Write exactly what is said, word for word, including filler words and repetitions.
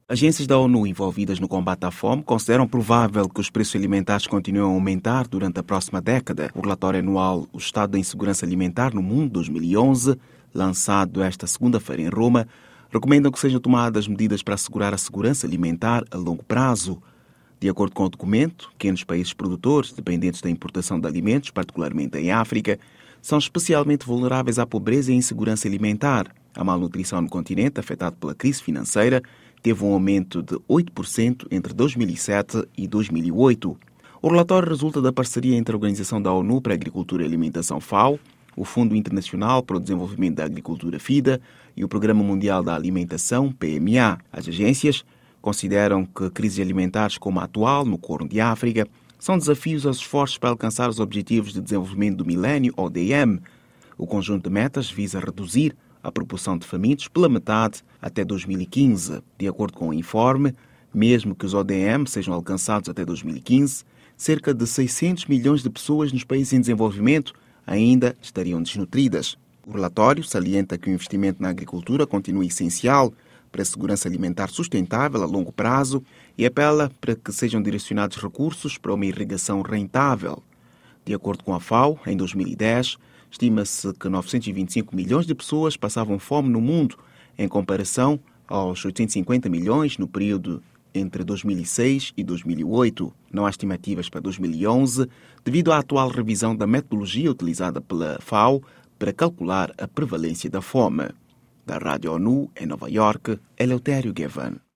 Agências da ONU envolvidas no combate à fome consideram provável que os preços alimentares continuem a aumentar durante a próxima década. O relatório anual O Estado da Insegurança Alimentar no Mundo dois mil e onze, lançado esta segunda-feira em Roma, recomenda que sejam tomadas medidas para assegurar a segurança alimentar a longo prazo. De acordo com o documento, pequenos países produtores, dependentes da importação de alimentos, particularmente em África, são especialmente vulneráveis à pobreza e à insegurança alimentar. A malnutrição no continente, afetado pela crise financeira, teve um aumento de oito por cento entre dois mil e sete e dois mil e oito. O relatório resulta da parceria entre a Organização da ONU para a Agricultura e Alimentação FAO, o Fundo Internacional para o Desenvolvimento da Agricultura FIDA e o Programa Mundial da Alimentação P M A. As agências consideram que crises alimentares como a atual no Corno de África são desafios aos esforços para alcançar os Objetivos de Desenvolvimento do Milénio, O D M. O conjunto de metas visa reduzir a proporção de famintos pela metade até dois mil e quinze. De acordo com o informe, mesmo que os O D M sejam alcançados até dois mil e quinze, cerca de seiscentos milhões de pessoas nos países em desenvolvimento ainda estariam desnutridas. O relatório salienta que o investimento na agricultura continua essencial para a segurança alimentar sustentável a longo prazo e apela para que sejam direcionados recursos para uma irrigação rentável. De acordo com a FAO, em dois mil e dez, estima-se que novecentos e vinte e cinco milhões de pessoas passavam fome no mundo, em comparação aos oitocentos e cinquenta milhões no período entre dois mil e seis e dois mil e oito. Não há estimativas para dois mil e onze, devido à atual revisão da metodologia utilizada pela FAO para calcular a prevalência da fome. Da Rádio ONU, em Nova Iorque, Eleutério Gavan.